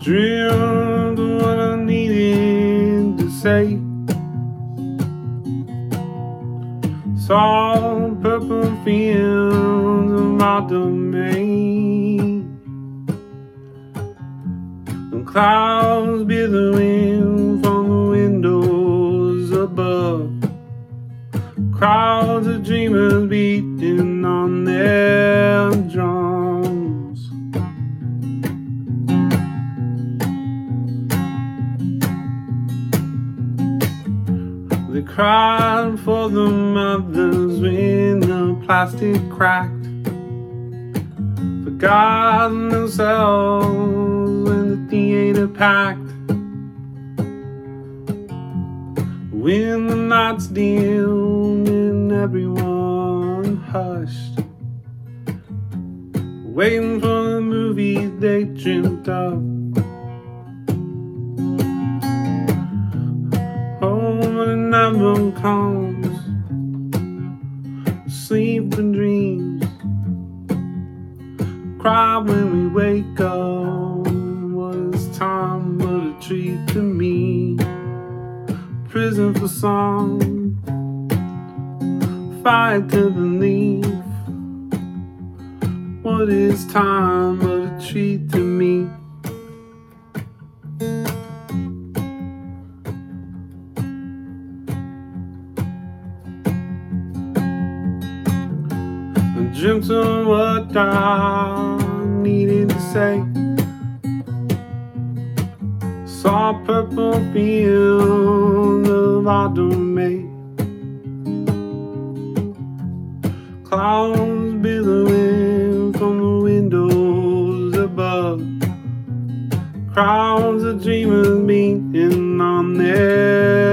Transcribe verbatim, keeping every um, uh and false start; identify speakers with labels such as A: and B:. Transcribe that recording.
A: Dreamed of what I needed to say. Saw purple fields of my domain, and clouds billowing from the windows above. Crowds of dreamers beating on their drums. They cried for the mothers when the plastic cracked, forgotten themselves when the theater packed. When the nights dimmed and everyone hushed, waiting for the movie they dreamt of. Oh, when the night comes, sleep and dreams, cry when we wake up. Was time but a treat to me? Prison for song, fight to believe. What is time but a treat to me? I dreamt of what I needed to say. Saw purple fields of our domain, clouds billowing from the windows above. Crowds of dreamers beating on their